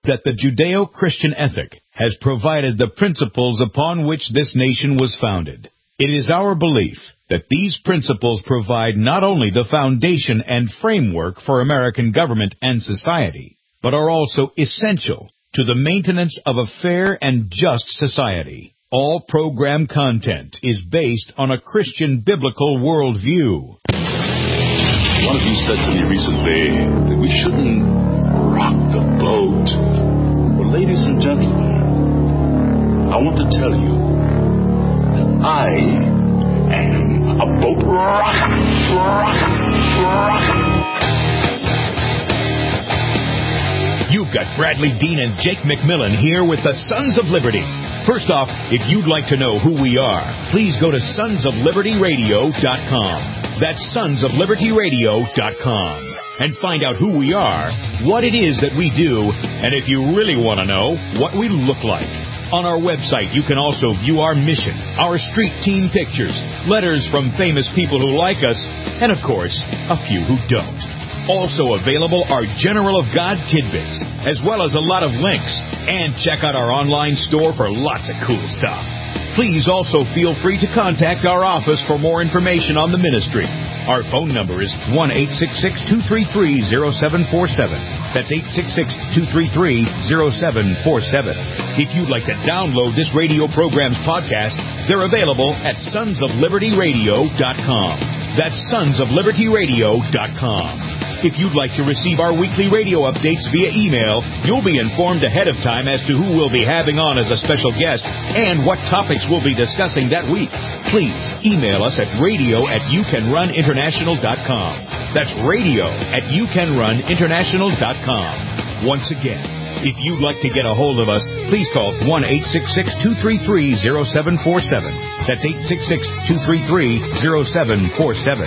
that the Judeo-Christian ethic has provided the principles upon which this nation was founded. It is our belief that these principles provide not only the foundation and framework for American government and society, but are also essential to the maintenance of a fair and just society. All program content is based on a Christian biblical worldview. One of you said to me recently that we shouldn't rock the boat. Well, ladies and gentlemen, I want to tell you that I am a boat rocker. You've got Bradley Dean and Jake McMillan here with the Sons of Liberty. First off, if you'd like to know who we are, please go to sonsoflibertyradio.com. That's sonsoflibertyradio.com. And find out who we are, what it is that we do, and if you really want to know, what we look like. On our website, you can also view our mission, our street team pictures, letters from famous people who like us, and of course, a few who don't. Also available are General of God tidbits, as well as a lot of links. And check out our online store for lots of cool stuff. Please also feel free to contact our office for more information on the ministry. Our phone number is 1-866-233-0747. That's 866-233-0747. If you'd like to download this radio program's podcast, they're available at sonsoflibertyradio.com. That's sonsoflibertyradio.com. If you'd like to receive our weekly radio updates via email, you'll be informed ahead of time as to who we'll be having on as a special guest and what topics we'll be discussing that week. Please email us at radio@youcanruninternational.com. That's radio@youcanruninternational.com. Once again, if you'd like to get a hold of us, please call 1-866-233-0747. That's 866-233-0747.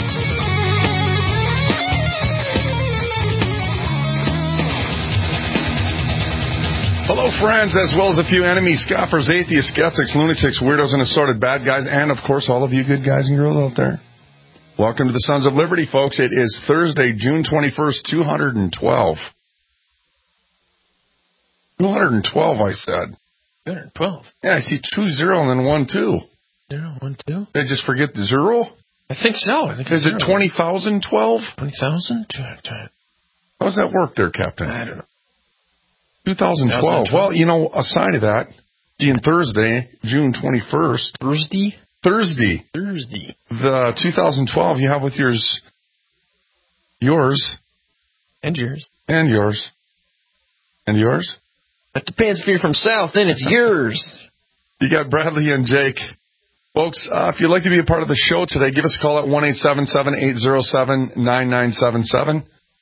Hello, friends, as well as a few enemies, scoffers, atheists, skeptics, lunatics, weirdos, and assorted bad guys, and, of course, all of you good guys and girls out there. Welcome to the Sons of Liberty, folks. It is Thursday, June 21st, 212. 212, I said. 212? Yeah, I see 20 and then 12. 0, 1, 2? Did I just forget the zero? I think so. Is it 20,012? 20,000? How does that work there, Captain? I don't know. 2012. Well, you know, a sign of that, being Thursday, June 21st. Thursday. The 2012 you have with yours. And yours. And yours. And yours? That depends if you're from South, then it's yours. You got Bradley and Jake. Folks, if you'd like to be a part of the show today, give us a call at 1-877-807-9977.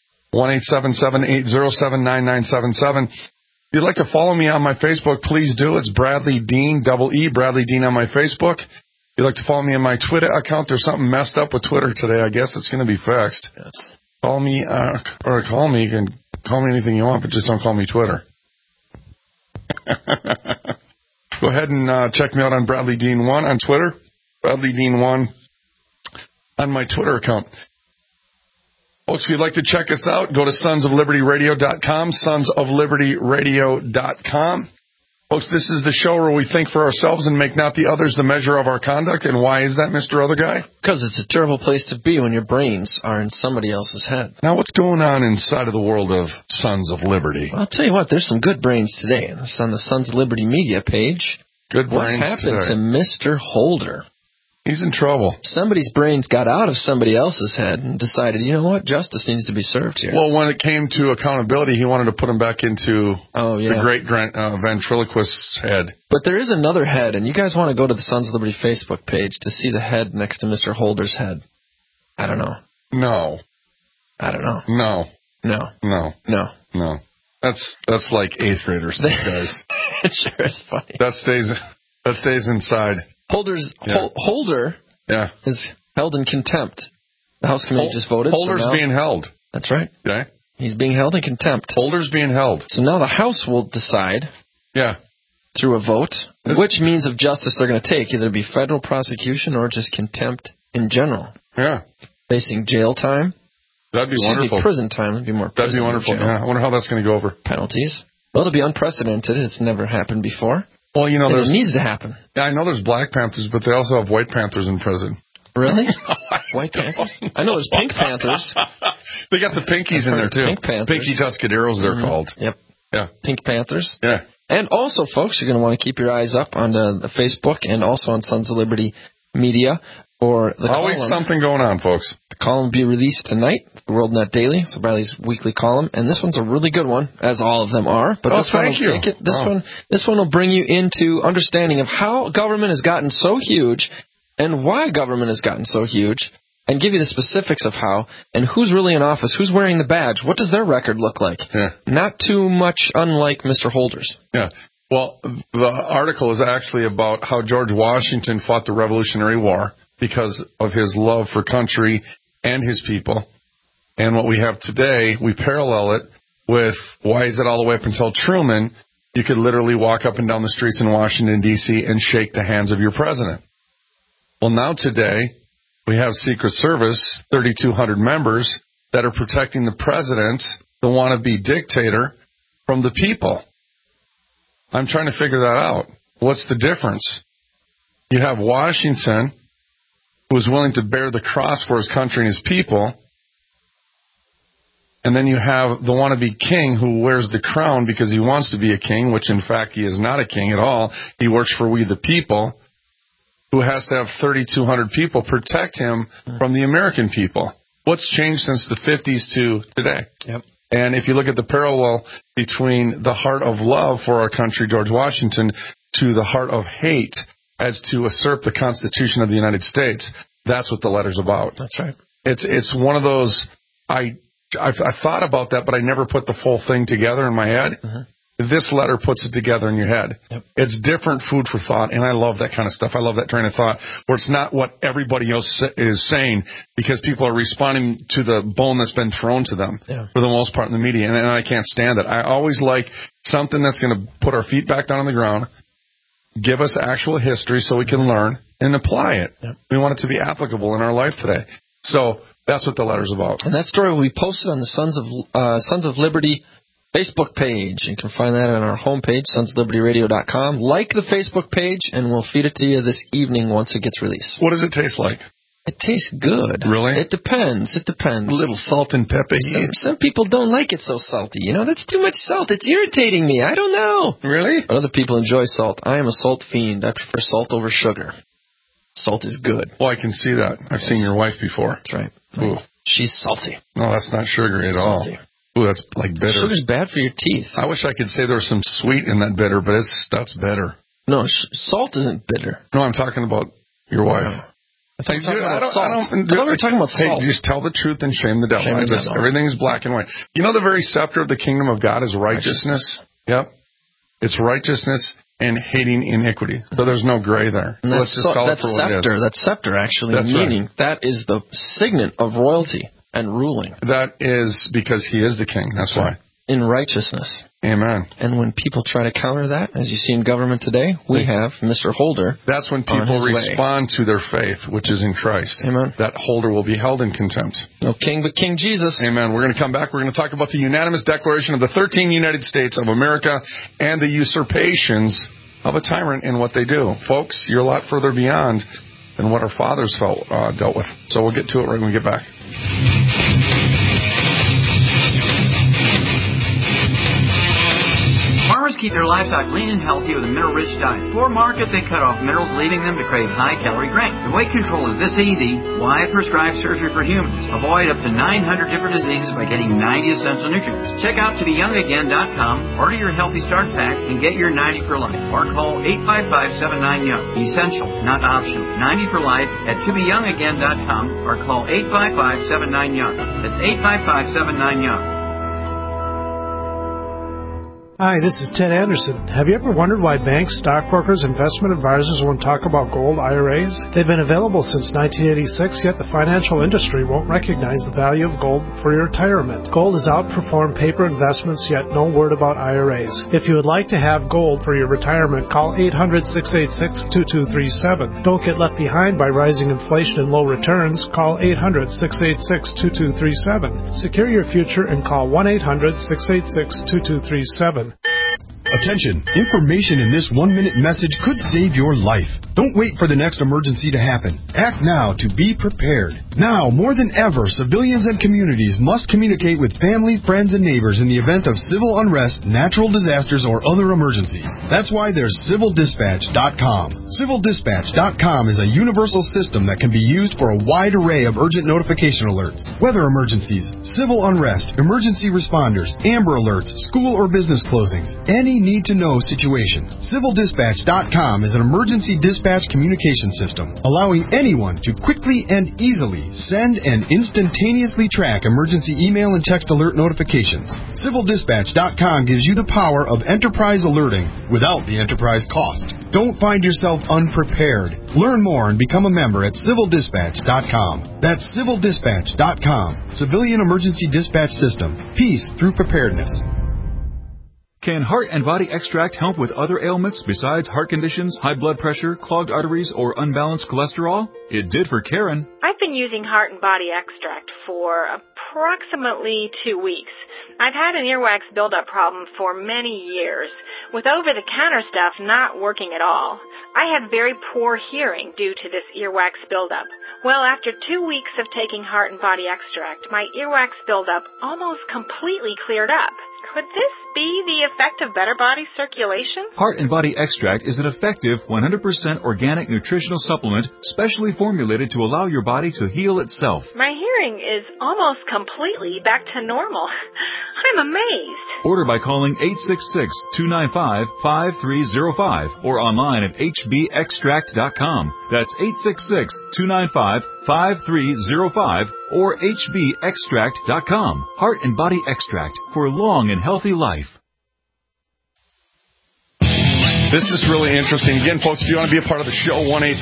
1-877-807-9977. If you'd like to follow me on my Facebook, please do. It's Bradley Dean, double E, Bradley Dean on my Facebook. If you'd like to follow me on my Twitter account, there's something messed up with Twitter today. I guess it's going to be fixed. Yes. Call me, you can call me anything you want, but just don't call me Twitter. Go ahead and check me out on Bradley Dean 1 on Twitter. Bradley Dean 1 on my Twitter account. Folks, if you'd like to check us out, go to sonsoflibertyradio.com, sonsoflibertyradio.com. Folks, this is the show where we think for ourselves and make not the others the measure of our conduct. And why is that, Mr. Other Guy? Because it's a terrible place to be when your brains are in somebody else's head. Now, what's going on inside of the world of Sons of Liberty? Well, I'll tell you what, there's some good brains today. It's on the Sons of Liberty media page. Good brains What happened today. to Mr. Holder? He's in trouble. Somebody's brains got out of somebody else's head and decided, you know what, justice needs to be served here. Well, when it came to accountability, he wanted to put him back into the great ventriloquist's head. But there is another head, and you guys want to go to the Sons of Liberty Facebook page to see the head next to Mr. Holder's head. I don't know. No. I don't know. No. No. No. No. No. That's like 8th grader stuff, guys. It sure is funny. That stays inside. Holder is held in contempt. The House Committee just voted. Holder's being held. That's right. Okay. He's being held in contempt. Holder's being held. So now the House will decide through a vote which means of justice they're going to take. Either be federal prosecution or just contempt in general. Yeah. Facing jail time. That'd be wonderful. Prison time would be more. That'd be wonderful. Yeah. I wonder how that's going to go over. Penalties. Well, it'll be unprecedented. It's never happened before. Well, you know, it needs to happen. Yeah, I know there's Black Panthers, but they also have White Panthers in prison. Really? White Panthers? I know there's Pink Panthers. They got the Pinkies in there, too. Pink Panthers. Pinky Tuscaderos, they're called. Yep. Yeah. Pink Panthers. Yeah. And also, folks, you're going to want to keep your eyes up on the Facebook and also on Sons of Liberty Media. For the always column. Something going on, folks. The column will be released tonight, the WorldNet Daily, so Riley's weekly column, and this one's a really good one, as all of them are. But this one will take it. This one will bring you into understanding of how government has gotten so huge, and why government has gotten so huge, and give you the specifics of how, and who's really in office, who's wearing the badge, what does their record look like? Yeah. Not too much unlike Mr. Holder's. Yeah. Well, the article is actually about how George Washington fought the Revolutionary War because of his love for country and his people. And what we have today, we parallel it with why is it all the way up until Truman, you could literally walk up and down the streets in Washington, D.C. and shake the hands of your president. Well, now today, we have Secret Service, 3,200 members that are protecting the president, the wannabe dictator, from the people. I'm trying to figure that out. What's the difference? You have Washington, who is willing to bear the cross for his country and his people. And then you have the wannabe king who wears the crown because he wants to be a king, which in fact he is not a king at all. He works for we the people, who has to have 3,200 people protect him from the American people. What's changed since the 50s to today? Yep. And if you look at the parallel between the heart of love for our country, George Washington, to the heart of hate as to usurp the Constitution of the United States, that's what the letter's about. That's right. It's one of those, I thought about that, but I never put the full thing together in my head. Mm-hmm. This letter puts it together in your head. Yep. It's different food for thought, and I love that kind of stuff. I love that train of thought where it's not what everybody else is saying because people are responding to the bone that's been thrown to them for the most part in the media, and I can't stand it. I always like something that's going to put our feet back down on the ground, give us actual history so we can learn and apply it. Yep. We want it to be applicable in our life today. So that's what the letter's about. And that story will be posted on the Sons of Liberty Facebook page. You can find that on our homepage, sonsoflibertyradio.com. Like the Facebook page, and we'll feed it to you this evening once it gets released. What does it taste like? It tastes good. Really? It depends. It depends. A little salt and pepper. Some people don't like it so salty. You know, that's too much salt. It's irritating me. I don't know. Really? But other people enjoy salt. I am a salt fiend. I prefer salt over sugar. Salt is good. Well, I can see that. I've seen your wife before. That's right. Ooh. She's salty. No, that's not sugary at all. Ooh, that's like bitter. Sugar's bad for your teeth. I wish I could say there was some sweet in that bitter, but that's bitter. No, salt isn't bitter. No, I'm talking about your wife. I thought we were talking about salt. Hey, just tell the truth and shame the devil. Everything's black and white. You know the very scepter of the kingdom of God is righteousness? Yep. It's righteousness and hating iniquity. So there's no gray there. And let's just call it for what it is. That scepter, actually, meaning that is the signet of royalty and ruling. That is because he is the king. That's why. In righteousness. Amen. And when people try to counter that, as you see in government today, we have Mr. Holder. That's when people respond to their faith, which is in Christ. Amen. That Holder will be held in contempt. No king but King Jesus. Amen. We're going to come back. We're going to talk about the unanimous declaration of the 13 United States of America and the usurpations of a tyrant and what they do. Folks, you're a lot further beyond than what our fathers dealt with. So we'll get to it right when we get back. Farmers keep their livestock lean and healthy with a mineral-rich diet. For market, they cut off minerals, leaving them to crave high-calorie grain. If weight control is this easy, why prescribe surgery for humans? Avoid up to 900 different diseases by getting 90 essential nutrients. Check out tobeyoungagain.com, order your Healthy Start Pack, and get your 90 for life. Or call 855-79-YOUNG. Essential, not optional. 90 for life at tobeyoungagain.com or call 855-79-YOUNG. That's 855-79-YOUNG. Hi, this is Ted Anderson. Have you ever wondered why banks, stockbrokers, investment advisors won't talk about gold IRAs? They've been available since 1986, yet the financial industry won't recognize the value of gold for your retirement. Gold has outperformed paper investments, yet no word about IRAs. If you would like to have gold for your retirement, call 800-686-2237. Don't get left behind by rising inflation and low returns. Call 800-686-2237. Secure your future and call 1-800-686-2237. Attention, information in this 1-minute message could save your life. Don't wait for the next emergency to happen. Act now to be prepared. Now, more than ever, civilians and communities must communicate with family, friends, and neighbors in the event of civil unrest, natural disasters, or other emergencies. That's why there's CivilDispatch.com. CivilDispatch.com is a universal system that can be used for a wide array of urgent notification alerts. Weather emergencies, civil unrest, emergency responders, Amber Alerts, school or business closings, any need-to-know situation. CivilDispatch.com is an emergency dispatch communication system, allowing anyone to quickly and easily send and instantaneously track emergency email and text alert notifications. CivilDispatch.com gives you the power of enterprise alerting without the enterprise cost. Don't find yourself unprepared. Learn more and become a member at CivilDispatch.com. That's CivilDispatch.com. Civilian Emergency Dispatch System. Peace through preparedness. Can Heart and Body Extract help with other ailments besides heart conditions, high blood pressure, clogged arteries, or unbalanced cholesterol? It did for Karen. I've been using Heart and Body Extract for approximately 2 weeks. I've had an earwax buildup problem for many years, with over-the-counter stuff not working at all. I had very poor hearing due to this earwax buildup. Well, after 2 weeks of taking Heart and Body Extract, my earwax buildup almost completely cleared up. Could this be the effect of better body circulation? Heart and Body Extract is an effective 100% organic nutritional supplement specially formulated to allow your body to heal itself. My hearing is almost completely back to normal. I'm amazed. Order by calling 866-295-5305 or online at hbextract.com. That's 866-295-5305 or hbextract.com. Heart and Body Extract for long and healthy life. This is really interesting. Again, folks, if you want to be a part of the show,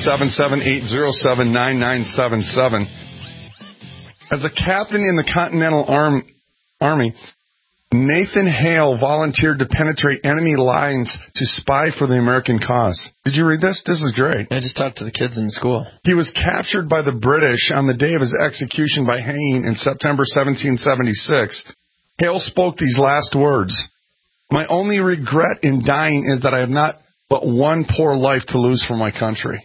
1-877-807-9977. As a captain in the Continental Army, Nathan Hale volunteered to penetrate enemy lines to spy for the American cause. Did you read this? This is great. I just talked to the kids in school. He was captured by the British on the day of his execution by hanging in September 1776. Hale spoke these last words: "My only regret in dying is that I have not but one poor life to lose for my country."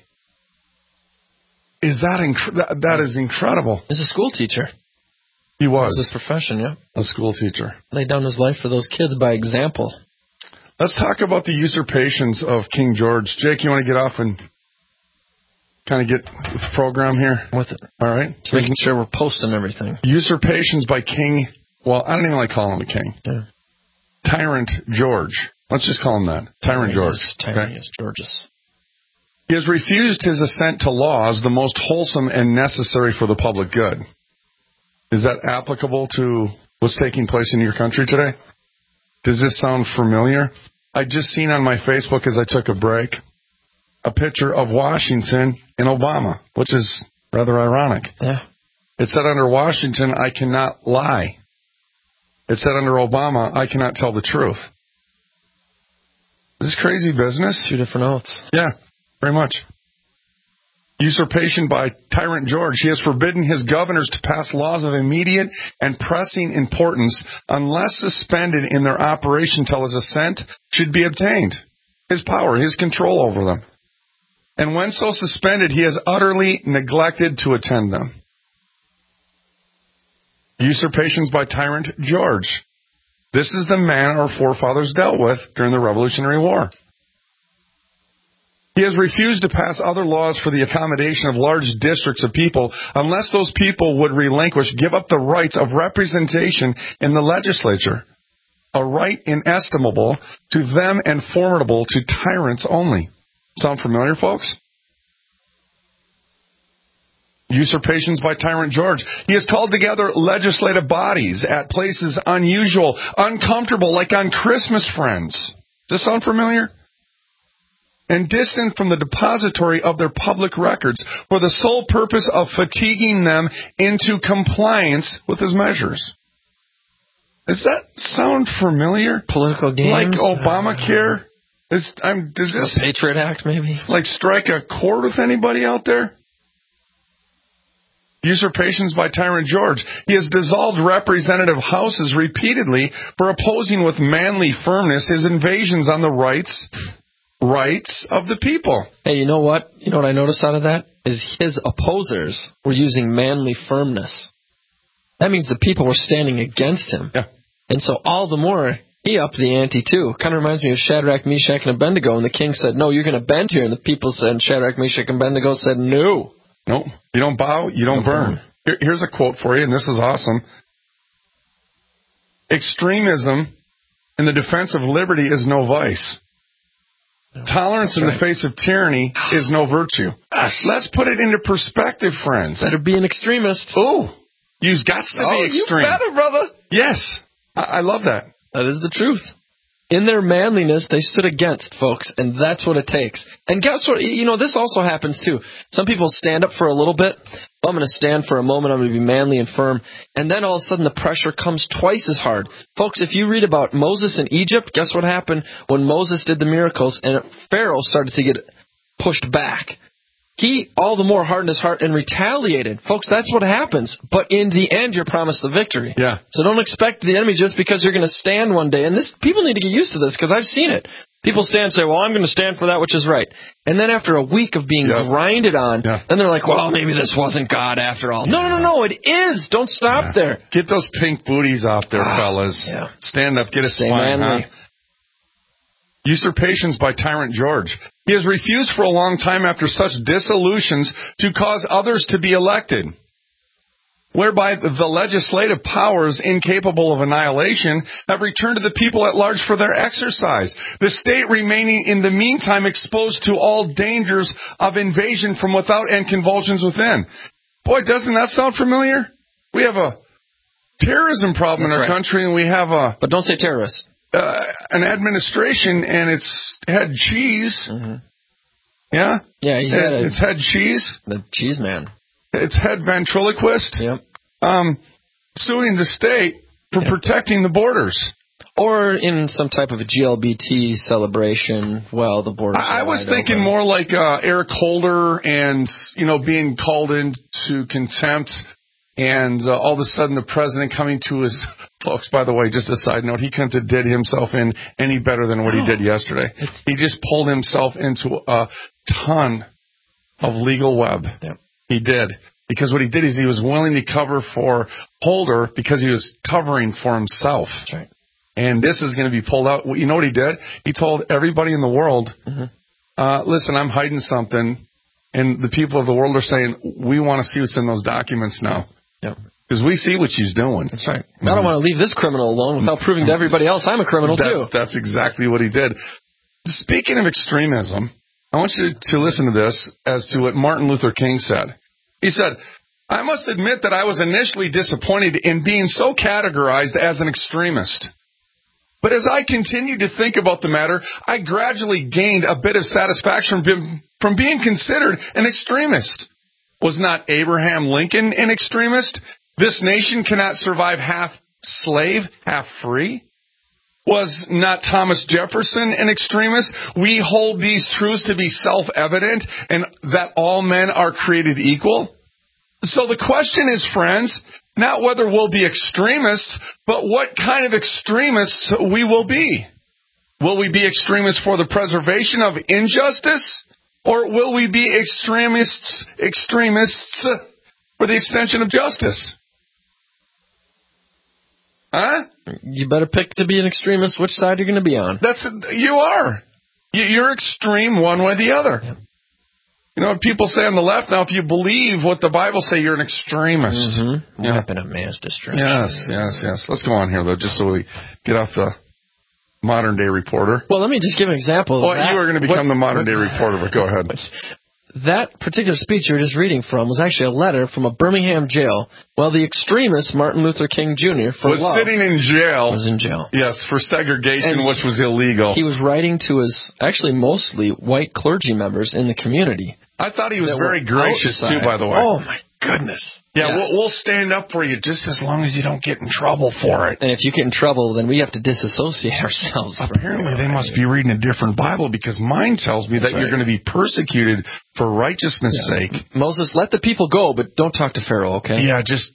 Is that that is incredible? He's a school teacher. He was. His profession, yeah. A school teacher. Laid down his life for those kids by example. Let's talk about the usurpations of King George. Jake, you want to get off and kind of get with the program here? With it. All right. Just making sure we're posting everything. Usurpations by King, well, I don't even like calling him a king. Yeah. Tyrant George. Let's just call him that. Tyrant George. Tyrannus Georges. He has refused his assent to laws the most wholesome and necessary for the public good. Is that applicable to what's taking place in your country today? Does this sound familiar? I just seen on my Facebook as I took a break a picture of Washington and Obama, which is rather ironic. Yeah. It said under Washington, I cannot lie. It said under Obama, I cannot tell the truth. Is this crazy business? Two different oaths. Yeah, very much. Usurpation by Tyrant George. He has forbidden his governors to pass laws of immediate and pressing importance unless suspended in their operation till his assent should be obtained. His power, his control over them. And when so suspended, he has utterly neglected to attend them. Usurpations by Tyrant George. This is the man our forefathers dealt with during the Revolutionary War. He has refused to pass other laws for the accommodation of large districts of people unless those people would give up the rights of representation in the legislature, a right inestimable to them and formidable to tyrants only. Sound familiar, folks? Usurpations by Tyrant George. He has called together legislative bodies at places unusual, uncomfortable, like on Christmas, friends. Does this sound familiar? And distant from the depository of their public records for the sole purpose of fatiguing them into compliance with his measures. Does that sound familiar? Political games? Like Obamacare? Does this... The Patriot Act, maybe? Like strike a chord with anybody out there? Usurpations by Tyrant George. He has dissolved representative houses repeatedly for opposing with manly firmness his invasions on the rights of the people. Hey, you know what? You know what I noticed out of that? Is his opposers were using manly firmness. That means the people were standing against him. Yeah. And so all the more, he upped the ante too. Kind of reminds me of Shadrach, Meshach, and Abednego. And the king said, no, you're going to bend here. And the people said, Shadrach, Meshach, and Abednego said, no. No, you don't bow, you don't burn. Here's a quote for you, and this is awesome. Extremism in the defense of liberty is no vice. Tolerance in the face of tyranny is no virtue. Let's put it into perspective, friends. Better be an extremist. Ooh, you've got to be extreme. You better, brother. Yes, I love that. That is the truth. In their manliness, they stood against, folks, and that's what it takes. And guess what? You know, this also happens, too. Some people stand up for a little bit. I'm going to stand for a moment. I'm going to be manly and firm. And then all of a sudden, the pressure comes twice as hard. Folks, if you read about Moses in Egypt, guess what happened when Moses did the miracles and Pharaoh started to get pushed back? He all the more hardened his heart and retaliated. Folks, that's what happens. But in the end, you're promised the victory. Yeah. So don't expect the enemy just because you're going to stand one day. And people need to get used to this because I've seen it. People stand and say, well, I'm going to stand for that which is right. And then after a week of being grinded on, then they're like, well, maybe this wasn't God after all. No, it is. Don't stop there. Get those pink booties off there, fellas. Yeah. Stand up, get a spine, huh? Usurpations by Tyrant George. He has refused for a long time after such dissolutions to cause others to be elected, whereby the legislative powers incapable of annihilation have returned to the people at large for their exercise, the state remaining in the meantime exposed to all dangers of invasion from without and convulsions within. Boy, doesn't that sound familiar? We have a terrorism problem in our country, and we have But don't say terrorists. An administration, and it's head cheese. Mm-hmm. Yeah? Yeah, it's head cheese. The cheese man. It's head ventriloquist. Yep. Suing the state for protecting the borders. Or in some type of a GLBT celebration, well, the borders I was thinking more like Eric Holder and, being called into contempt. And all of a sudden, the president coming to his folks. By the way, just a side note, he couldn't have did himself in any better than what he did yesterday. He just pulled himself into a ton of legal web. Yep. He did. Because what he did is he was willing to cover for Holder because he was covering for himself. That's right. And this is going to be pulled out. You know what he did? He told everybody in the world, listen, I'm hiding something. And the people of the world are saying, we want to see what's in those documents now. Because we see what she's doing. That's right. I don't want to leave this criminal alone without proving to everybody else I'm a criminal, too. That's exactly what he did. Speaking of extremism, I want you to listen to this as to what Martin Luther King said. He said, I must admit that I was initially disappointed in being so categorized as an extremist. But as I continued to think about the matter, I gradually gained a bit of satisfaction from being considered an extremist. Was not Abraham Lincoln an extremist? This nation cannot survive half slave, half free. Was not Thomas Jefferson an extremist? We hold these truths to be self-evident and that all men are created equal. So the question is, friends, not whether we'll be extremists, but what kind of extremists we will be. Will we be extremists for the preservation of injustice? Or will we be extremists for the extension of justice? Huh? You better pick to be an extremist which side you're going to be on. You are. You're extreme one way or the other. Yep. You know what people say on the left? Now, if you believe what the Bible say, you're an extremist. Mm-hmm. Weapon of man's destruction. Yes. Let's go on here, though, just so we get off the modern-day reporter. Well, let me just give an example. Well, you are going to become the modern-day reporter, but go ahead. That particular speech you were just reading from was actually a letter from a Birmingham jail. Well, the extremist Martin Luther King Jr. was sitting in jail. Was in jail. Yes, for segregation, which was illegal. He was writing to his, actually mostly white clergy members in the community. I thought he was very gracious, too, by the way. Oh, my goodness. Yeah, we'll stand up for you just as long as you don't get in trouble for it. And if you get in trouble, then we have to disassociate ourselves. Apparently, they must be reading a different Bible, because mine tells me that you're going to be persecuted for righteousness' sake. Moses, let the people go, but don't talk to Pharaoh, okay? Yeah, just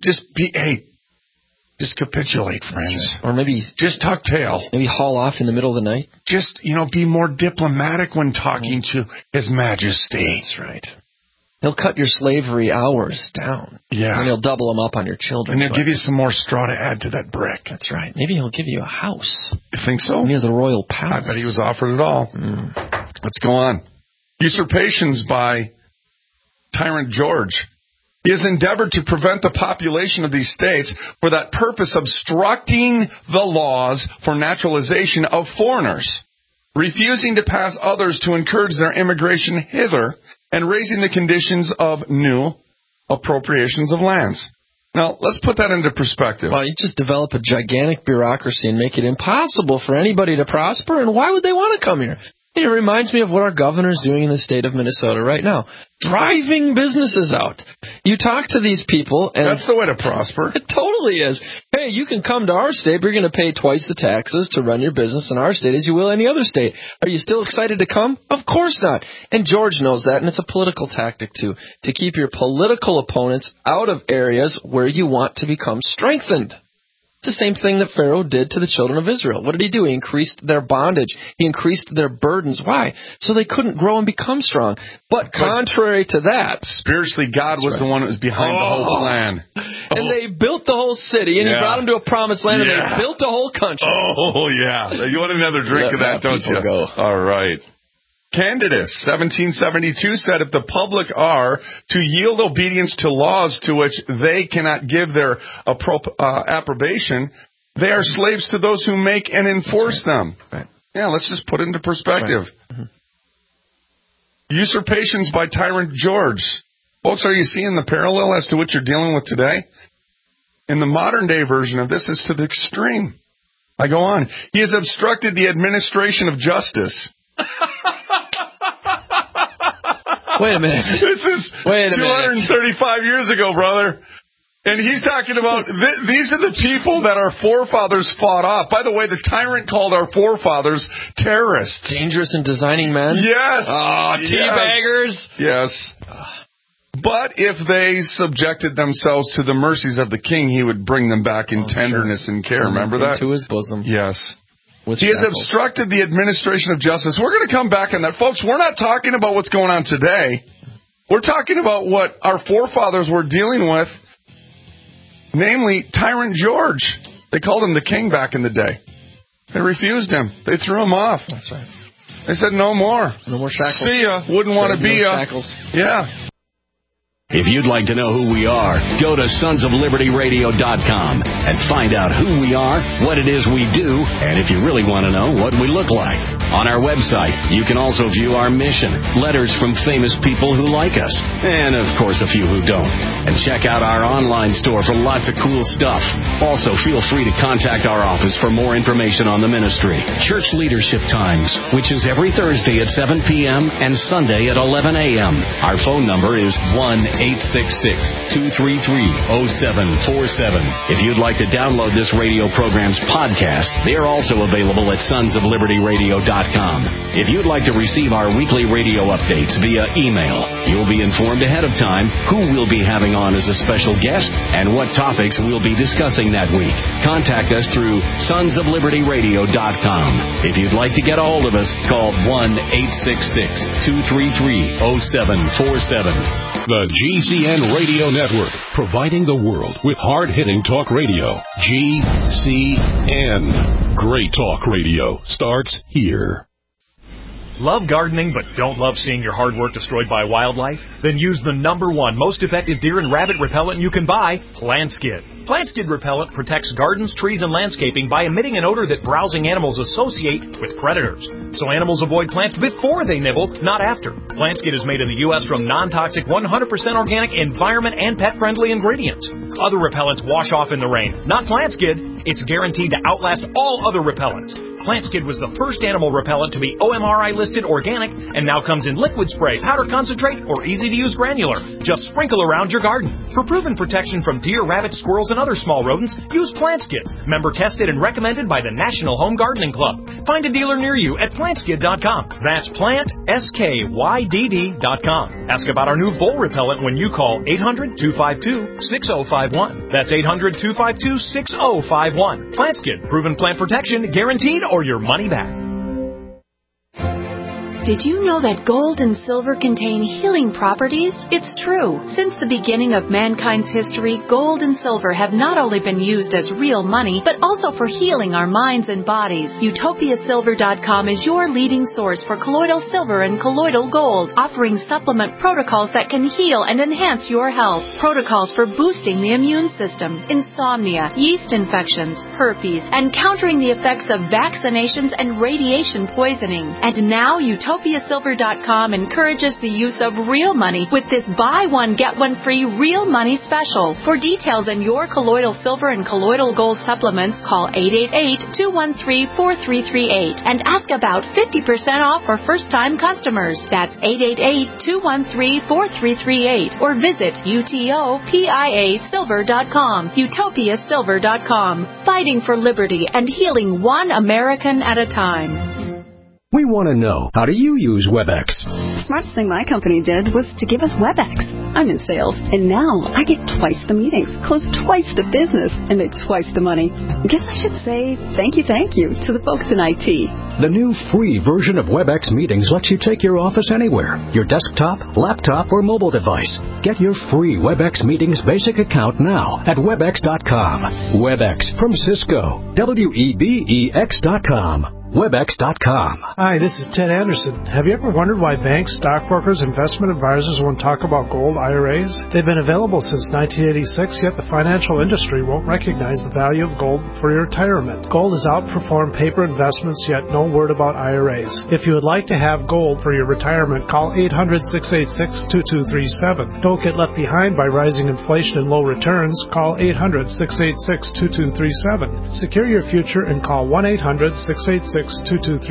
capitulate, friends. Right. Or maybe just tuck tail. Maybe haul off in the middle of the night. Just, be more diplomatic when talking to His Majesty. That's right. He'll cut your slavery hours down. Yeah. And he'll double them up on your children. And he'll give you some more straw to add to that brick. That's right. Maybe he'll give you a house. You think so? Near the royal palace. I bet he was offered it all. Let's go on. Usurpations by Tyrant George. He has endeavored to prevent the population of these states for that purpose, obstructing the laws for naturalization of foreigners, refusing to pass others to encourage their immigration hither, and raising the conditions of new appropriations of lands. Now, let's put that into perspective. Well, you just develop a gigantic bureaucracy and make it impossible for anybody to prosper, and why would they want to come here? It reminds me of what our governor's doing in the state of Minnesota right now. Driving businesses out. You talk to these people, and that's the way to prosper. It totally is. Hey, you can come to our state, but you're going to pay twice the taxes to run your business in our state as you will any other state. Are you still excited to come? Of course not. And George knows that, and it's a political tactic, too, to keep your political opponents out of areas where you want to become strengthened. The same thing that Pharaoh did to the children of Israel. What did he do? He increased their bondage. He increased their burdens. Why? So they couldn't grow and become strong. But contrary to that, spiritually, God was the one that was behind the whole plan. And they built the whole city, and he brought them to a promised land, and they built the whole country. Oh, yeah. You want another drink of that, don't you? Go. All right. Candidus, 1772, said, if the public are to yield obedience to laws to which they cannot give their approbation, they are slaves to those who make and enforce them. Right. Yeah, let's just put it into perspective. Right. Usurpations by Tyrant George. Folks, are you seeing the parallel as to what you're dealing with today? In the modern day version of this, it's to the extreme. I go on. He has obstructed the administration of justice. Wait a minute. This is 235 years ago, brother. And he's talking about, these are the people that our forefathers fought off. By the way, the tyrant called our forefathers terrorists. Dangerous and designing men? Yes. Oh, teabaggers. Yes. But if they subjected themselves to the mercies of the king, he would bring them back in tenderness and care. Remember that? Into his bosom. Yes. He has obstructed the administration of justice. We're going to come back on that. Folks, we're not talking about what's going on today. We're talking about what our forefathers were dealing with, namely Tyrant George. They called him the king back in the day. They refused him. They threw him off. That's right. They said, no more. No more shackles. See ya. Wouldn't want to be ya. Shackles. Yeah. If you'd like to know who we are, go to sonsoflibertyradio.com and find out who we are, what it is we do, and if you really want to know, what we look like. On our website, you can also view our mission, letters from famous people who like us, and of course a few who don't. And check out our online store for lots of cool stuff. Also, feel free to contact our office for more information on the ministry. Church Leadership Times, which is every Thursday at 7 p.m. and Sunday at 11 a.m. Our phone number is 1-866-233-0747. If you'd like to download this radio program's podcast, they are also available at sonsoflibertyradio.com. If you'd like to receive our weekly radio updates via email, you'll be informed ahead of time who we'll be having on as a special guest and what topics we'll be discussing that week. Contact us through sonsoflibertyradio.com. If you'd like to get a hold of us, call 1-866-233-0747. The GCN Radio Network, providing the world with hard-hitting talk radio. GCN. Great talk radio starts here. Love gardening but don't love seeing your hard work destroyed by wildlife? Then use the #1 most effective deer and rabbit repellent you can buy, PlantSkid. PlantSkid repellent protects gardens, trees, and landscaping by emitting an odor that browsing animals associate with predators. So animals avoid plants before they nibble, not after. PlantSkid is made in the U.S. from non-toxic, 100% organic, environment, and pet-friendly ingredients. Other repellents wash off in the rain. Not Plant Skid. It's guaranteed to outlast all other repellents. Plant Skid was the first animal repellent to be OMRI listed organic and now comes in liquid spray, powder concentrate, or easy-to-use granular. Just sprinkle around your garden. For proven protection from deer, rabbits, squirrels, and other small rodents, use Plant Skid. Member tested and recommended by the National Home Gardening Club. Find a dealer near you at plantskid.com. That's PlantSkydd.com. Ask about our new vole repellent when you call 800-252-6051. That's 800-252-6051. Plant Skid, proven plant protection, guaranteed, or your money back. Did you know that gold and silver contain healing properties? It's true. Since the beginning of mankind's history, gold and silver have not only been used as real money, but also for healing our minds and bodies. UtopiaSilver.com is your leading source for colloidal silver and colloidal gold, offering supplement protocols that can heal and enhance your health. Protocols for boosting the immune system, insomnia, yeast infections, herpes, and countering the effects of vaccinations and radiation poisoning. And now UtopiaSilver.com encourages the use of real money with this buy one, get one free real money special. For details on your colloidal silver and colloidal gold supplements, call 888-213-4338 and ask about 50% off for first-time customers. That's 888-213-4338 or visit UTOPIASilver.com. UtopiaSilver.com. Fighting for liberty and healing one American at a time. We want to know, how do you use WebEx? The smartest thing my company did was to give us WebEx. I'm in sales, and now I get twice the meetings, close twice the business, and make twice the money. I guess I should say thank you to the folks in IT. The new free version of WebEx Meetings lets you take your office anywhere, your desktop, laptop, or mobile device. Get your free WebEx Meetings basic account now at Webex.com. WebEx from Cisco. WEBEX.com. Webex.com. Hi, this is Ted Anderson. Have you ever wondered why banks, stockbrokers, investment advisors won't talk about gold IRAs? They've been available since 1986, yet the financial industry won't recognize the value of gold for your retirement. Gold has outperformed paper investments, yet no word about IRAs. If you would like to have gold for your retirement, call 800-686-2237. Don't get left behind by rising inflation and low returns. Call 800-686-2237. Secure your future and call 1-800-686-2237. If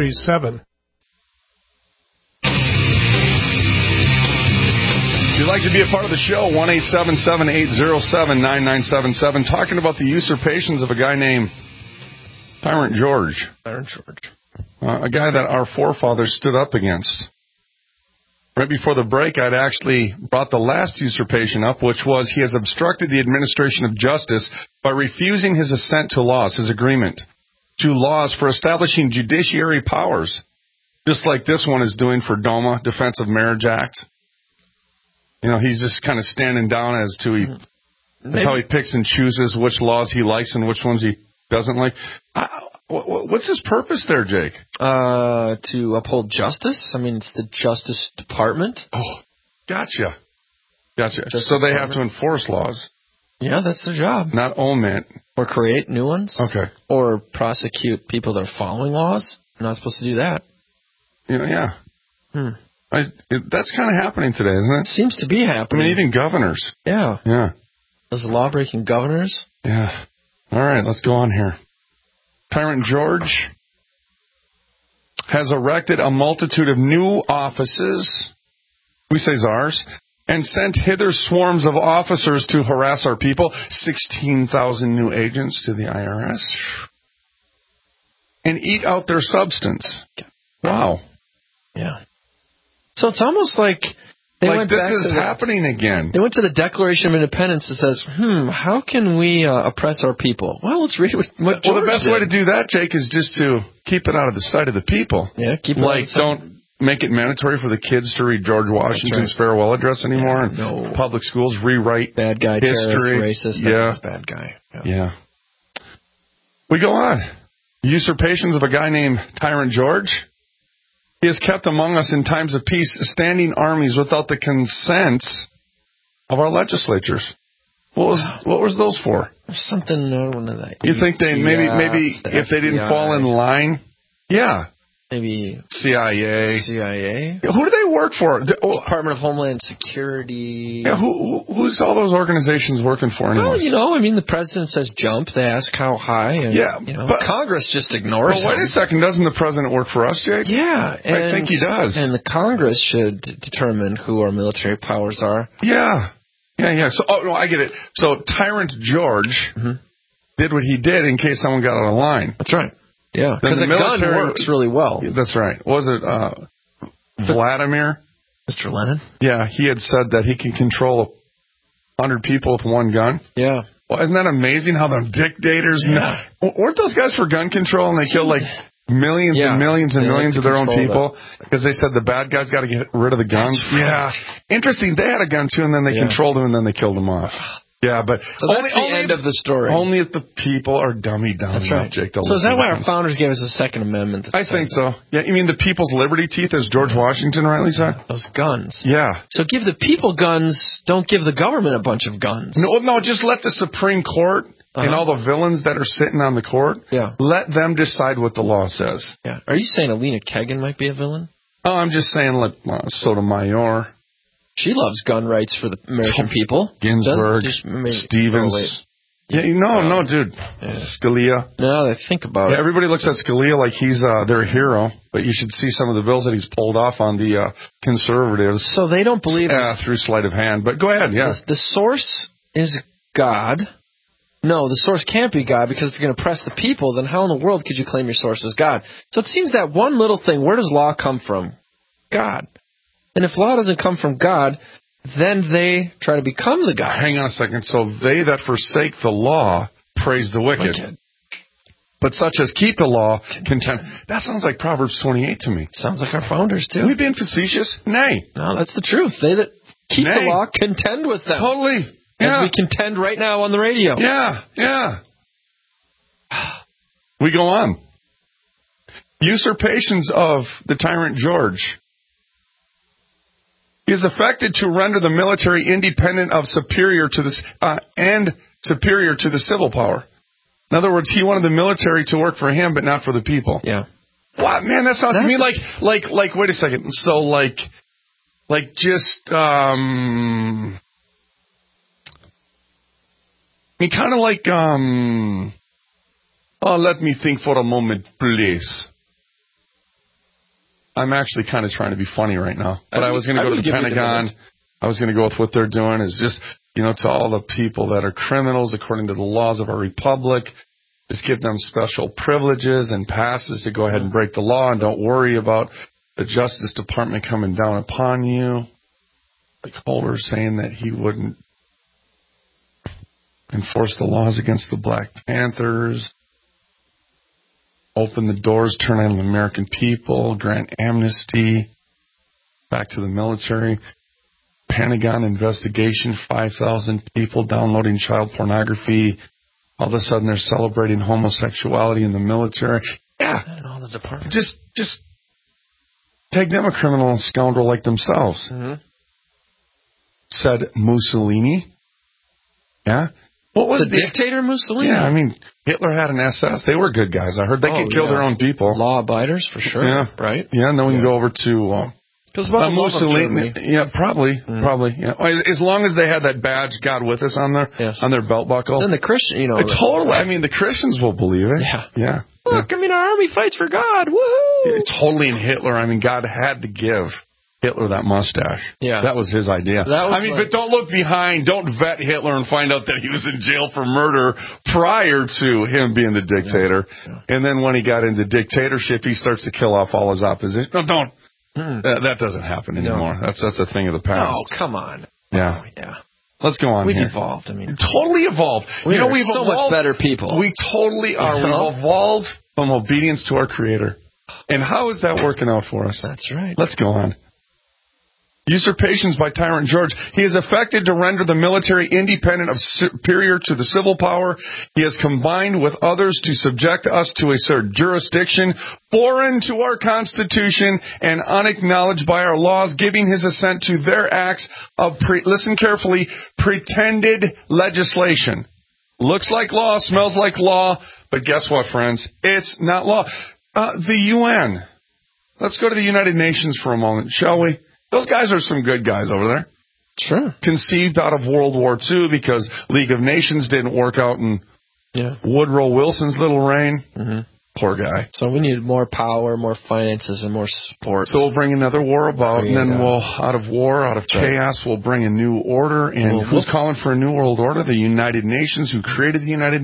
you'd like to be a part of the show, 1-877-807-9977, talking about the usurpations of a guy named Tyrant George. A guy that our forefathers stood up against. Right before the break, I'd actually brought the last usurpation up, which was he has obstructed the administration of justice by refusing his assent to laws, his agreement to laws for establishing judiciary powers, just like this one is doing for DOMA, Defense of Marriage Act. You know, he's just kind of standing down as to that's how he picks and chooses which laws he likes and which ones he doesn't like. What's his purpose there, Jake? To uphold justice. I mean, it's the Justice Department. Oh, gotcha. So they have to enforce laws. Yeah, that's their job. Not omit. Or create new ones. Okay. Or prosecute people that are following laws. You're not supposed to do that. Yeah. That's kind of happening today, isn't it? Seems to be happening. I mean, even governors. Yeah. Those law-breaking governors. Yeah. All right, let's go on here. Tyrant George has erected a multitude of new offices, we say czars, and sent hither swarms of officers to harass our people, 16,000 new agents to the IRS, and eat out their substance. Wow. Yeah. So it's almost like they went this back is happening again. They went to the Declaration of Independence that says, how can we oppress our people? Well, let's read what George the best did. way to do that, Jake, is just to keep it out of the sight of the people. Yeah, keep it like, don't make it mandatory for the kids to read George Washington's farewell address anymore. No. Public schools rewrite bad guy, history. Terrorist, racist. That's bad guy. Yeah. We go on. Usurpations of a guy named Tyrant George. He has kept among us in times of peace standing armies without the consent of our legislatures. What was those for? There's something that you think they maybe if they didn't fall in line? Yeah. Maybe CIA. Who do they work for? Department of Homeland Security. Yeah, who's all those organizations working for anyway? Well, the president says jump. They ask how high. And, but Congress just ignores him. Wait a second. Doesn't the president work for us, Jake? Yeah. I think he does. And the Congress should determine who our military powers are. Yeah. So, I get it. So Tyrant George did what he did in case someone got out of line. That's right. Yeah, because a gun works really well. That's right. Was it Vladimir? Mr. Lenin? Yeah, he had said that he can control 100 people with one gun. Yeah. Well, isn't that amazing how the dictators... Weren't those guys for gun control and they killed like millions and millions and millions of their own people? Because they said the bad guys got to get rid of the guns. Yeah. Interesting. They had a gun too and then they controlled them and then they killed them off. Yeah, but so that's the end of the story. Only if the people are dummy down. That's right. Jake, so is that why our founders gave us a Second Amendment? I think so. Yeah, you mean the people's liberty teeth, as George Washington rightly said? Those guns. Yeah. So give the people guns. Don't give the government a bunch of guns. No, just let the Supreme Court and all the villains that are sitting on the court, let them decide what the law says. Yeah. Are you saying Alina Kagan might be a villain? Oh, I'm just saying, like Sotomayor. She loves gun rights for the American people. Ginsburg, Stevens. Dude. Yeah. Scalia. No, they think about it. Everybody looks at Scalia like he's their hero, but you should see some of the bills that he's pulled off on the conservatives. So they don't believe through sleight of hand. But go ahead, The source is God. No, the source can't be God, because if you're going to oppress the people, then how in the world could you claim your source is God? So it seems that one little thing, where does law come from? God. And if law doesn't come from God, then they try to become the God. Hang on a second. So they that forsake the law praise the wicked. But such as keep the law contend. That sounds like Proverbs 28 to me. Sounds like our founders, too. Are we being facetious? Nay. No, that's the truth. They that keep the law contend with them. Totally. As we contend right now on the radio. Yeah. We go on. Usurpations of the tyrant George. He is affected to render the military independent of superior to the civil power. In other words, he wanted the military to work for him, but not for the people. Yeah. What, man? That sounds to me like. Wait a second. So kind of like. Let me think for a moment, please. I'm actually kind of trying to be funny right now. But I was going to go to the Pentagon. I was going to go with what they're doing is just, to all the people that are criminals according to the laws of our republic, just give them special privileges and passes to go ahead and break the law and don't worry about the Justice Department coming down upon you. Like Holder saying that he wouldn't enforce the laws against the Black Panthers. Open the doors, turn on the American people, grant amnesty, back to the military. Pentagon investigation, 5,000 people downloading child pornography. All of a sudden they're celebrating homosexuality in the military. Yeah. And all the departments. Just take them a criminal and scoundrel like themselves. Mm-hmm. Said Mussolini. Yeah. What was the dictator Mussolini? Yeah, I mean, Hitler had an SS. They were good guys. I heard they could kill their own people. Law abiders, for sure. Yeah. Right? Yeah, and then we can go over to Mussolini. Yeah, probably. Yeah. As long as they had that badge, God with us, on their belt buckle. Then the Christian, totally. I mean, the Christians will believe it. Yeah. Look, our army fights for God. Woohoo! Yeah, totally in Hitler. I mean, God had to give Hitler that mustache. Yeah. That was his idea. But don't look behind. Don't vet Hitler and find out that he was in jail for murder prior to him being the dictator. Yeah. And then when he got into dictatorship, he starts to kill off all his opposition. No, don't. That doesn't happen anymore. No. That's a thing of the past. Oh, come on. Yeah. Let's go on. We've evolved. Totally evolved. We've so much better people. We totally are. We've evolved from obedience to our Creator. And how is that working out for us? That's right. Let's go on. Usurpations by Tyrant George. He is affected to render the military independent of superior to the civil power. He has combined with others to subject us to a certain jurisdiction foreign to our Constitution and unacknowledged by our laws, giving his assent to their acts of, listen carefully, pretended legislation. Looks like law, smells like law, but guess what, friends? It's not law. The UN. Let's go to the United Nations for a moment, shall we? Those guys are some good guys over there. Sure. Conceived out of World War II because League of Nations didn't work out in Woodrow Wilson's little reign. Mm-hmm. Poor guy. So we need more power, more finances, and more support. So we'll bring another war about, and then we'll, out of war, out of chaos, we'll bring a new order. And who's calling for a new world order? The United Nations, who created the United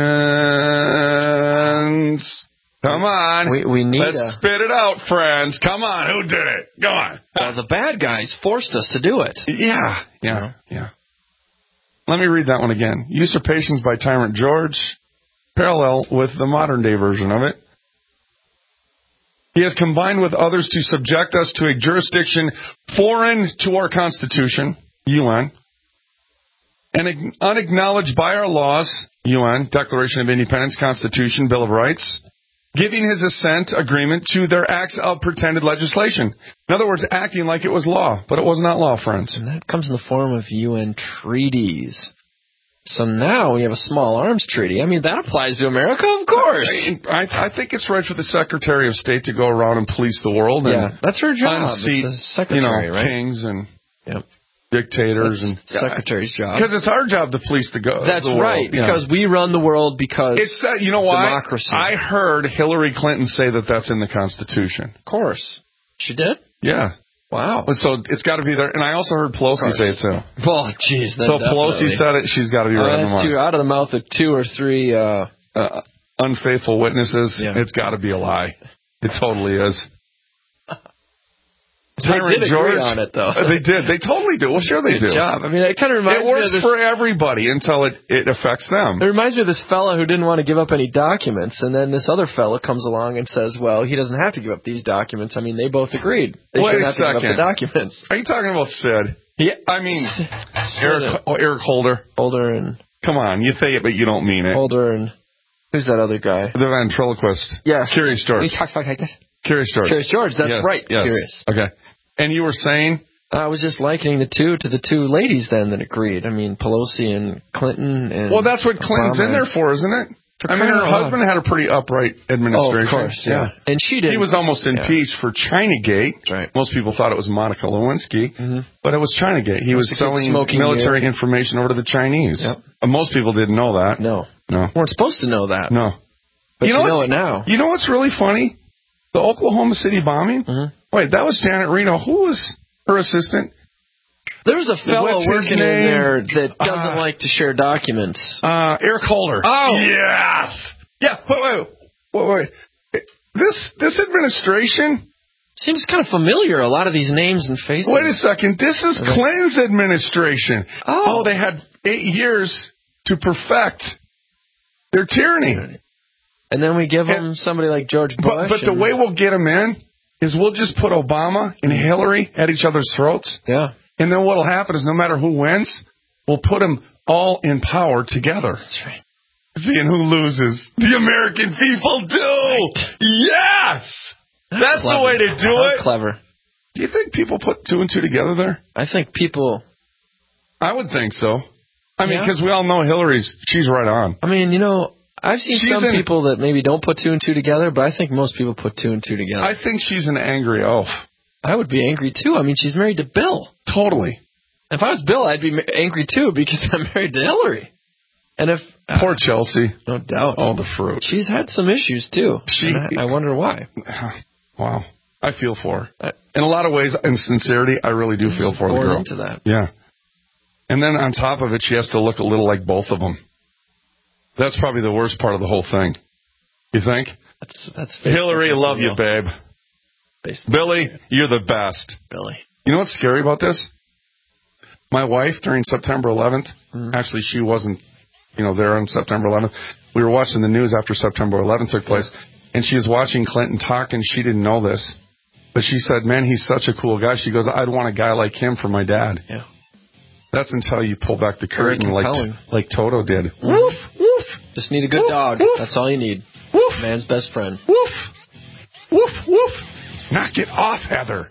Nations. Come on. We need Let's spit it out, friends. Come on. Who did it? Go on. The bad guys forced us to do it. Yeah. Let me read that one again. Usurpations by Tyrant George, parallel with the modern-day version of it. He has combined with others to subject us to a jurisdiction foreign to our Constitution, UN, and unacknowledged by our laws, UN, Declaration of Independence, Constitution, Bill of Rights, giving his assent agreement to their acts of pretended legislation. In other words, acting like it was law, but it was not law, friends. And that comes in the form of UN treaties. So now we have a small arms treaty. I mean, that applies to America, of course. I think it's right for the Secretary of State to go around and police the world. And that's her job. Unseat, it's a secretary, right? Kings and dictators. That's the secretary's job. Because it's our job to police the world. That's right, because we run the world because it's you know why? Democracy. I heard Hillary Clinton say that that's in the Constitution. Of course. She did? Yeah. Wow. So it's got to be there. And I also heard Pelosi say it, too. Well, geez. So Pelosi said it, she's got to be right on the mark. Out of the mouth of 2 or 3 unfaithful witnesses, it's got to be a lie. It totally is. Tyrant George, agree on it, though. They did. They totally do. Well, sure they do. Good job. I mean, it kind of reminds me of this. It works for everybody until it affects them. It reminds me of this fella who didn't want to give up any documents, and then this other fella comes along and says, well, he doesn't have to give up these documents. I mean, they both agreed. They shouldn't have to give up the documents. Are you talking about Sid? Yeah. I mean, Eric Holder. Holder and... Come on, you say it, but you don't mean it. Holder and... Who's that other guy? The ventriloquist. Yeah. Curious George. He talks like this. Curious George. Curious George, that's right. Yes. Curious. Okay. And you were saying? I was just likening the two to the 2 ladies then that agreed. I mean, Pelosi and Clinton and well, that's what Clinton's in there for, isn't it? I mean, her husband had a pretty upright administration. Oh, of course, yeah. And she did. He was almost impeached for Chinagate. That's right. Most people thought it was Monica Lewinsky, but it was Chinagate. He was selling military information over to the Chinese. Yep. Most people didn't know that. No. Weren't supposed to know that. No. But you know it now. You know what's really funny? The Oklahoma City bombing? Wait, that was Janet Reno. Who was her assistant? There was a fellow working in there that doesn't like to share documents. Eric Holder. Oh! Yes! Yeah, wait. This administration... Seems kind of familiar, a lot of these names and faces. Wait a second. This is Clinton's administration. Oh, they had 8 years to perfect their tyranny. And then we give them somebody like George Bush. But the way we'll get them in is we'll just put Obama and Hillary at each other's throats. Yeah. And then what will happen is no matter who wins, we'll put them all in power together. That's right. Seeing who loses. The American people do. Right. Yes. That's the way to do it. Clever. Do you think people put 2 and 2 together there? I think people... I would think so. I mean, because we all know she's right on. I mean, I've seen some people that maybe don't put 2 and 2 together, but I think most people put 2 and 2 together. I think she's an angry oaf. I would be angry, too. I mean, she's married to Bill. Totally. If I was Bill, I'd be angry, too, because I'm married to Hillary. And if... Poor Chelsea. No doubt. All the fruit. She's had some issues, too. I wonder why. Wow. I feel for her. In a lot of ways, in sincerity, I really do feel for the girl. Into that. Yeah. And then on top of it, she has to look a little like both of them. That's probably the worst part of the whole thing. You think? That's Hillary, love you, babe. Billy, you're the best. Billy. You know what's scary about this? My wife, during September 11th, actually she wasn't, there on September 11th. We were watching the news after September 11th took place, and she was watching Clinton talk, and she didn't know this. But she said, man, he's such a cool guy. She goes, I'd want a guy like him for my dad. Yeah. That's until you pull back the curtain like Toto did. Woof, woof. Just need a good dog. Woof. That's all you need. Woof. Man's best friend. Woof. Woof, woof. Knock it off, Heather.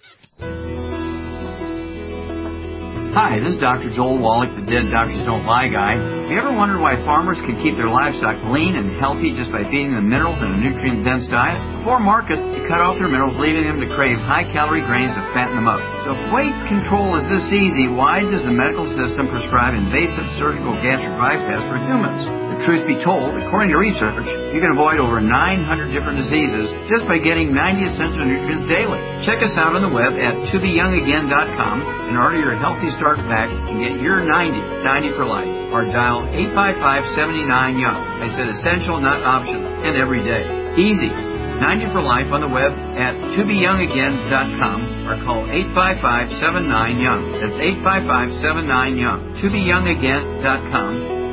Hi, this is Dr. Joel Wallach, the Dead Doctors Don't Lie guy. Have you ever wondered why farmers can keep their livestock lean and healthy just by feeding them minerals and a nutrient-dense diet? Before market, they cut off their minerals, leaving them to crave high-calorie grains to fatten them up. So if weight control is this easy, why does the medical system prescribe invasive surgical gastric bypass for humans? The truth be told, according to research, you can avoid over 900 different diseases just by getting 90 essential nutrients daily. Check us out on the web at tobeyoungagain.com and order your Healthy Start Pack and get your 90 for life. Or dial 855-79-YOUNG. I said essential, not optional, and every day. Easy. 90 for life on the web at tobeyoungagain.com or call 855-79-YOUNG. That's 855-79-YOUNG. tobeyoungagain.com.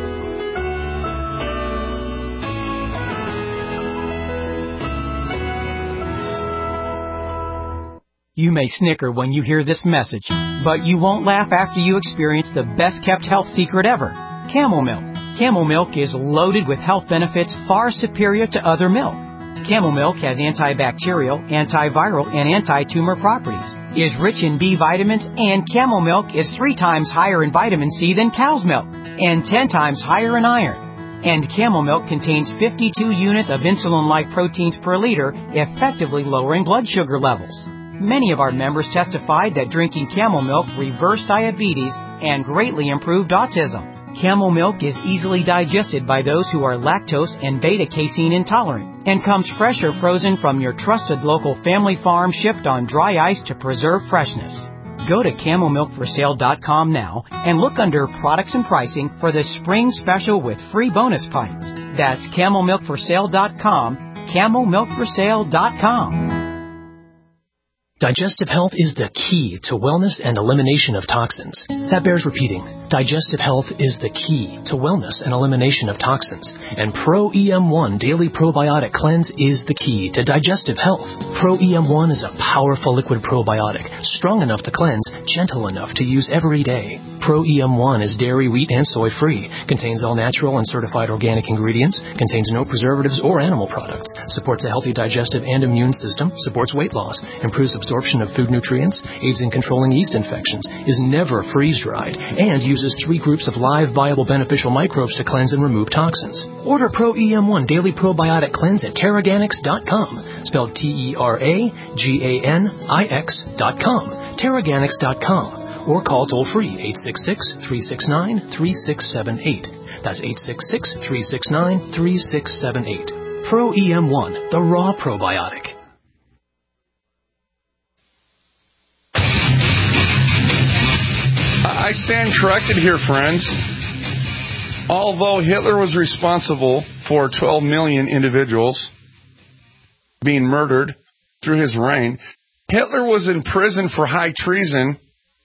You may snicker when you hear this message, but you won't laugh after you experience the best-kept health secret ever, Camel Milk. Camel Milk is loaded with health benefits far superior to other milk. Camel Milk has antibacterial, antiviral, and anti-tumor properties, is rich in B vitamins, and Camel Milk is 3 times higher in vitamin C than cow's milk, and 10 times higher in iron. And Camel Milk contains 52 units of insulin-like proteins per liter, effectively lowering blood sugar levels. Many of our members testified that drinking Camel Milk reversed diabetes and greatly improved autism. Camel Milk is easily digested by those who are lactose and beta-casein intolerant and comes fresh or frozen from your trusted local family farm, shipped on dry ice to preserve freshness. Go to CamelMilkForSale.com now and look under Products and Pricing for the spring special with free bonus pints. That's CamelMilkForSale.com, CamelMilkForSale.com. Digestive health is the key to wellness and elimination of toxins. That bears repeating. Digestive health is the key to wellness and elimination of toxins. And Pro-EM1 Daily Probiotic Cleanse is the key to digestive health. Pro-EM1 is a powerful liquid probiotic, strong enough to cleanse, gentle enough to use every day. Pro-EM1 is dairy, wheat, and soy-free, contains all natural and certified organic ingredients, contains no preservatives or animal products, supports a healthy digestive and immune system, supports weight loss, improves absorption of food nutrients, aids in controlling yeast infections, is never freeze-dried, and uses 3 groups of live, viable, beneficial microbes to cleanse and remove toxins. Order Pro-EM1 Daily Probiotic Cleanse at Teraganix.com, spelled Teraganix.com, Teraganix.com, or call toll-free 866-369-3678. That's 866-369-3678. Pro-EM1, the raw probiotic. I stand corrected here, friends. Although Hitler was responsible for 12 million individuals being murdered through his reign, Hitler was in prison for high treason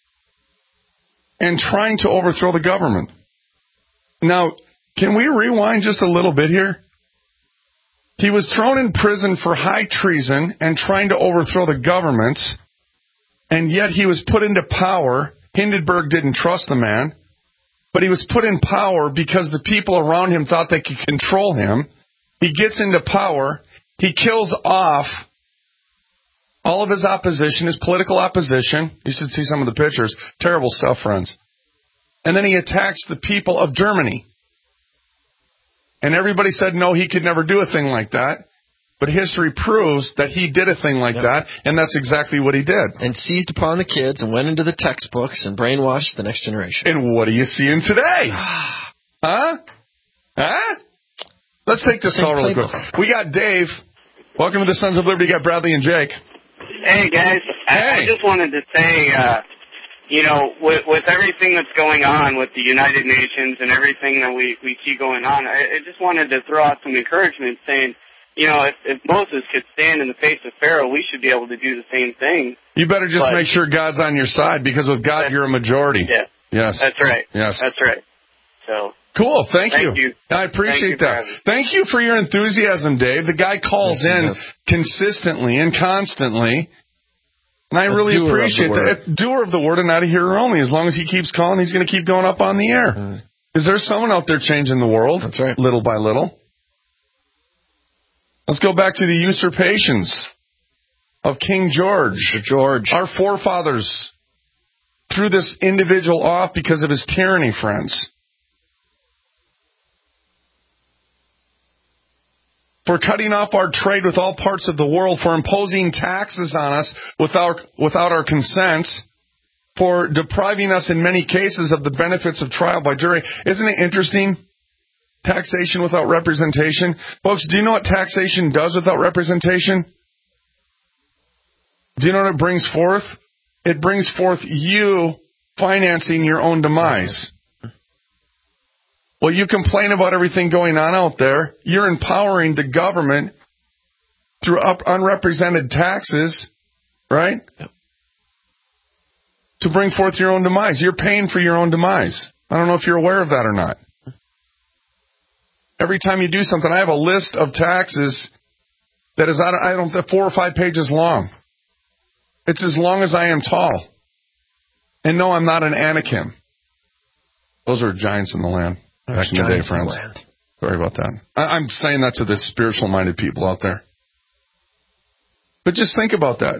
and trying to overthrow the government. Now, can we rewind just a little bit here? He was thrown in prison for high treason and trying to overthrow the government, and yet he was put into power. Hindenburg didn't trust the man, but he was put in power because the people around him thought they could control him. He gets into power. He kills off all of his opposition, his political opposition. You should see some of the pictures. Terrible stuff, friends. And then he attacks the people of Germany. And everybody said, no, he could never do a thing like that. But history proves that he did a thing like that, and that's exactly what he did. And seized upon the kids and went into the textbooks and brainwashed the next generation. And what are you seeing today? Huh? Let's take this call real quick. We got Dave. Welcome to the Sons of Liberty. We got Bradley and Jake. Hey, guys. I just wanted to say, with everything that's going on with the United Nations and everything that we see going on, I just wanted to throw out some encouragement saying, if Moses could stand in the face of Pharaoh, we should be able to do the same thing. You better just make sure God's on your side, because with God, you're a majority. Yeah. Yes. That's right. Yes. That's right. So. Cool. Thank you. I appreciate that. Thank you for your enthusiasm, Dave. The guy calls in consistently and constantly, and I really appreciate that. Doer of the word and not a hearer only. As long as he keeps calling, he's going to keep going up on the air. Is there someone out there changing the world? That's right. Little by little. Let's go back to the usurpations of King George. Our forefathers threw this individual off because of his tyranny, friends. for cutting off our trade with all parts of the world, for imposing taxes on us without our consent, for depriving us in many cases of the benefits of trial by jury. Isn't it interesting? Taxation without representation. Folks, do you know what taxation does without representation? Do you know what it brings forth? It brings forth you financing your own demise. Well, you complain about everything going on out there. You're empowering the government through unrepresented taxes, right? Yep. To bring forth your own demise. You're paying for your own demise. I don't know if you're aware of that or not. Every time you do something, I have a list of taxes that is, 4 or 5 pages long. It's as long as I am tall. And no, I'm not an Anakim. Those are giants in the land. Back in the day, friends. Sorry about that. I'm saying that to the spiritual-minded people out there. But just think about that.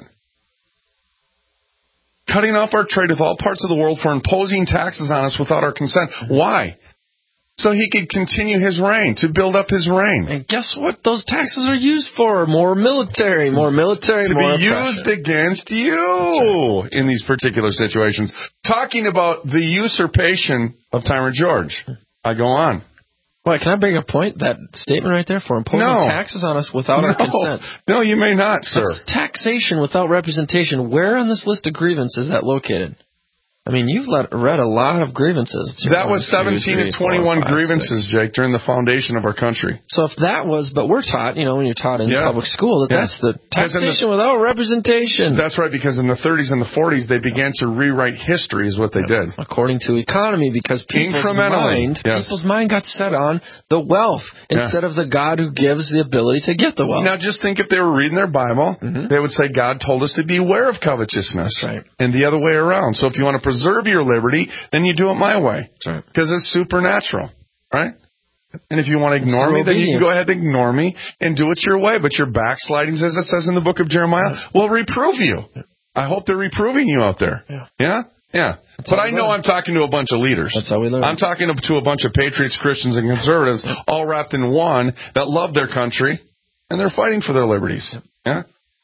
Cutting off our trade with all parts of the world for imposing taxes on us without our consent. Why? So he could continue his reign, to build up his reign. And guess what those taxes are used for? More military, more oppression. To be used against you in these particular situations. Talking about the usurpation of Tyrant George. I go on. Wait, can I bring a point? That statement right there, for imposing taxes on us without our consent. No, you may not, sir. That's taxation without representation. Where on this list of grievances is that located? I mean, you've read a lot of grievances. That was 17 of 21 grievances, Jake, during the foundation of our country. So if that was, but we're taught, when you're taught in public school, that's the taxation without representation. That's right, because in the 30s and the 40s, they began to rewrite history is what they did. According to economy, because people's mind got set on the wealth instead of the God who gives the ability to get the wealth. Now just think if they were reading their Bible, they would say God told us to beware of covetousness. Right. And the other way around. So if you want to preserve your liberty, then you do it my way. Because it's supernatural, right? And if you want to ignore me, then you can go ahead and ignore me and do it your way. But your backslidings, as it says in the book of Jeremiah, will reprove you. I hope they're reproving you out there. Yeah. But I know I'm talking to a bunch of leaders. That's how we learn. I'm talking to a bunch of patriots, Christians, and conservatives, all wrapped in one, that love their country, and they're fighting for their liberties. Yeah.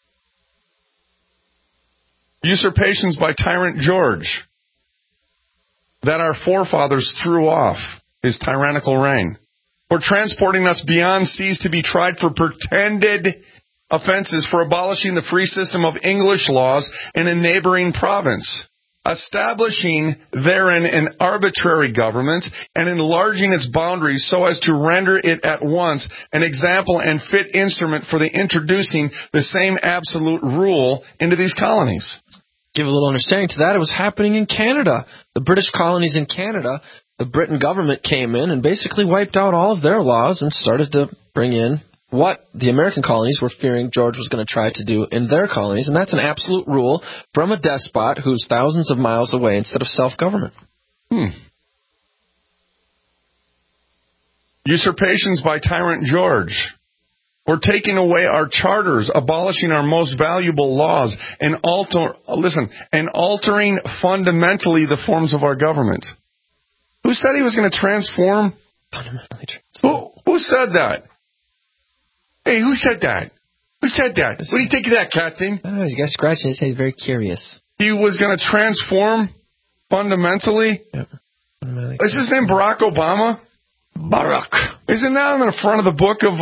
Usurpations by Tyrant George that our forefathers threw off his tyrannical reign. For transporting us beyond seas to be tried for pretended offenses, for abolishing the free system of English laws in a neighboring province, establishing therein an arbitrary government, and enlarging its boundaries so as to render it at once an example and fit instrument for the introducing the same absolute rule into these colonies. Give a little understanding to that. It was happening in Canada. The British colonies in Canada, the Britain government came in and basically wiped out all of their laws and started to bring in what the American colonies were fearing George was going to try to do in their colonies, and that's an absolute rule from a despot who's thousands of miles away instead of self-government. Usurpations by Tyrant George. We're taking away our charters, abolishing our most valuable laws, and altering fundamentally the forms of our government. Who said he was going to transform? Fundamentally transform. Who said that? Hey, who said that? Who said that? What do you think of that, Captain? I don't know. He's got scratching his head. He's very curious. He was going to transform fundamentally? Yep. Is his name Barack Obama? Barack. Isn't that on the front of the book of...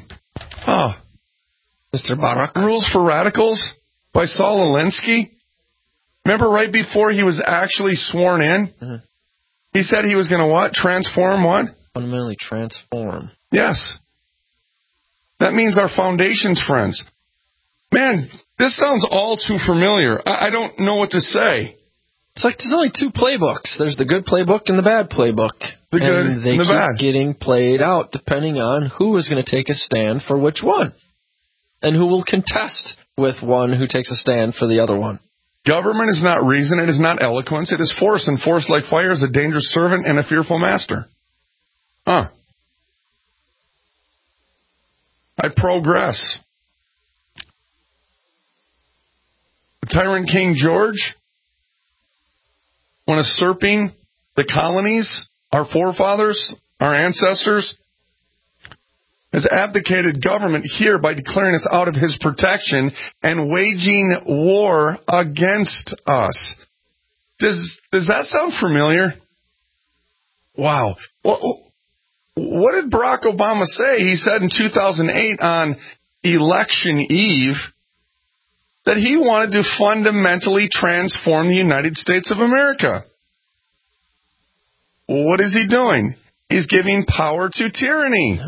Mr. Barack. Rules for Radicals by Saul Alinsky. Remember right before he was actually sworn in? He said he was going to what? Transform what? Fundamentally transform. Yes. That means our foundations, friends. Man, this sounds all too familiar. I don't know what to say. It's like there's only two playbooks. There's the good playbook and the bad playbook. The good and they and the keep bad. Getting played out depending on who is going to take a stand for which one. And who will contest with one who takes a stand for the other one. Government is not reason, it is not eloquence, it is force, and force like fire is a dangerous servant and a fearful master. I progress. The tyrant King George, when usurping the colonies, our forefathers, our ancestors, has abdicated government here by declaring us out of his protection and waging war against us. Does that sound familiar? Wow. Well, what did Barack Obama say? He said in 2008 on election eve that he wanted to fundamentally transform the United States of America. What is he doing? He's giving power to tyranny.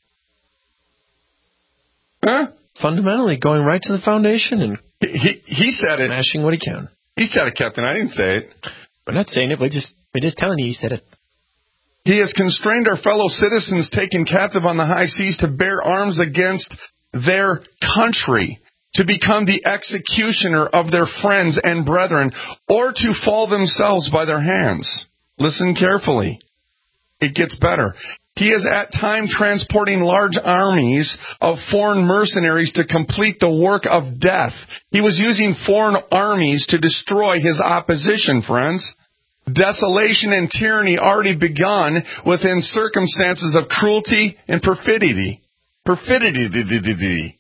Huh? Fundamentally, going right to the foundation and he said it. Smashing what he can. He said it, Captain. I didn't say it. We're not saying it. We're just telling you he said it. He has constrained our fellow citizens taken captive on the high seas to bear arms against their country, to become the executioner of their friends and brethren, or to fall themselves by their hands. Listen carefully. It gets better. He is at time transporting large armies of foreign mercenaries to complete the work of death. He was using foreign armies to destroy his opposition, friends. Desolation and tyranny already begun within circumstances of cruelty and perfidy. Perfidy.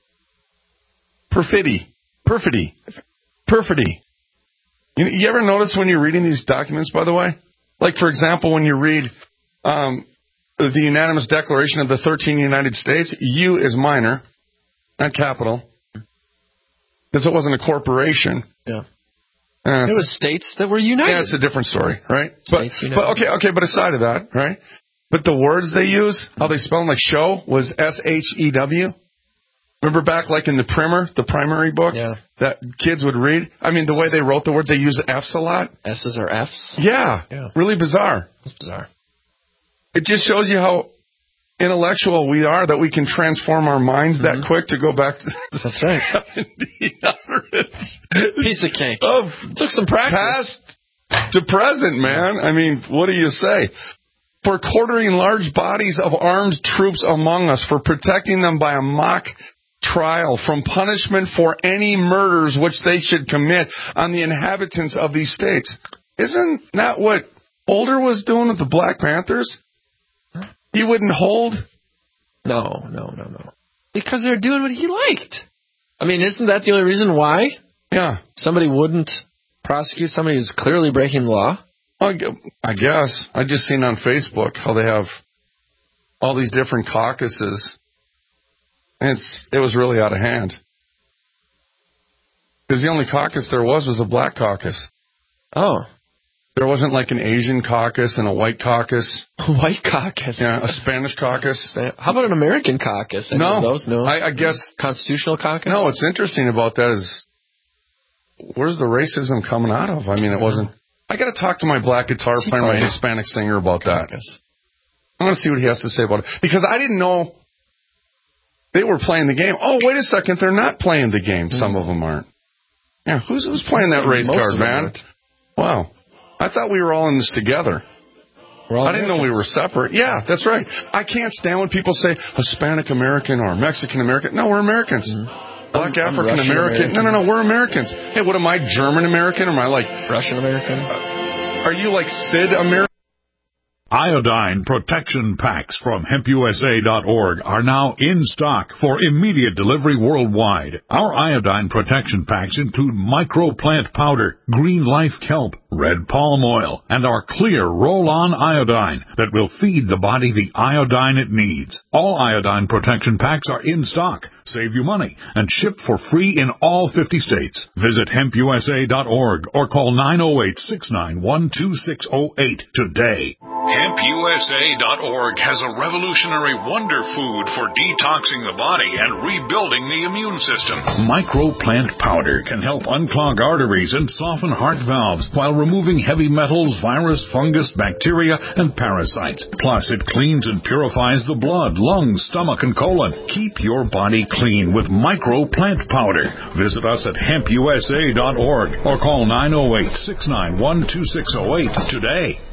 You ever notice when you're reading these documents, by the way? Like, for example, when you read the unanimous declaration of the 13 United States, U is minor, not capital, because it wasn't a corporation. Yeah. It was states that were united. Yeah, it's a different story, right? States united. But aside of that, right? But the words they use, how they spell them, like show, was S-H-E-W. Remember back like in the primer, the primary book, that kids would read? I mean, the way they wrote the words, they use F's a lot. S's are F's? Yeah. Really bizarre. It's bizarre. It just shows you how intellectual we are, that we can transform our minds that quick to go back to the 1700s. Piece of cake. Took some practice. Past to present, man. I mean, what do you say? For quartering large bodies of armed troops among us, for protecting them by a mock trial from punishment for any murders which they should commit on the inhabitants of these states. Isn't that what Holder was doing with the Black Panthers? He wouldn't hold? No. Because they're doing what he liked. I mean, isn't that the only reason why? Yeah. Somebody wouldn't prosecute somebody who's clearly breaking the law? I guess. I just seen on Facebook how they have all these different caucuses. And it was really out of hand. Because the only caucus there was a black caucus. Oh. There wasn't like an Asian caucus and a white caucus. White caucus? Yeah, a Spanish caucus. How about an American caucus? Any of those? No. I guess. Constitutional caucus? No, what's interesting about that is, where's the racism coming out of? I mean, it wasn't. I got to talk to my black guitar player, my Hispanic singer about that. I'm going to see what he has to say about it. Because I didn't know they were playing the game. Oh, wait a second, they're not playing the game. Some of them aren't. Yeah, who's playing that race card, man? Wow. I thought we were all in this together. I didn't know we were separate. Yeah, that's right. I can't stand when people say Hispanic American or Mexican American. No, we're Americans. Black African American. No, we're Americans. Hey, what am I, German American? Am I like Russian American? Are you like Sid American? Iodine protection packs from HempUSA.org are now in stock for immediate delivery worldwide. Our iodine protection packs include microplant powder, green life kelp, red palm oil, and our clear roll-on iodine that will feed the body the iodine it needs. All iodine protection packs are in stock. Save you money and ship for free in all 50 states. Visit HempUSA.org or call 908-691-2608 today. HempUSA.org has a revolutionary wonder food for detoxing the body and rebuilding the immune system. Microplant powder can help unclog arteries and soften heart valves while removing heavy metals, virus, fungus, bacteria, and parasites. Plus, it cleans and purifies the blood, lungs, stomach, and colon. Keep your body clean with Microplant powder. Visit us at HempUSA.org or call 908-691-2608 today.